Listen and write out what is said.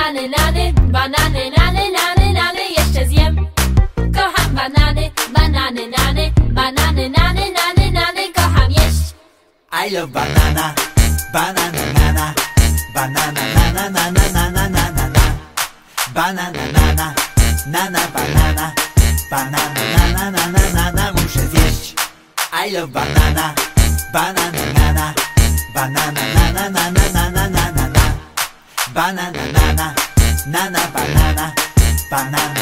Banany, nany, banany, nany, nany, nany, jeszcze zjem. Kocham banany, banany, nany, banany, nany, nany, nany, kocham jeść. I love banana, banana, nana, banana, nana, nana, nana, nana, nana, banana, nana, nana, banana, banana, nana, nana, nana, muszę zjeść. I love banana, banana, nana, banana, nana, nana, nana, nana, nana, banana, nana, nana, banana, banana.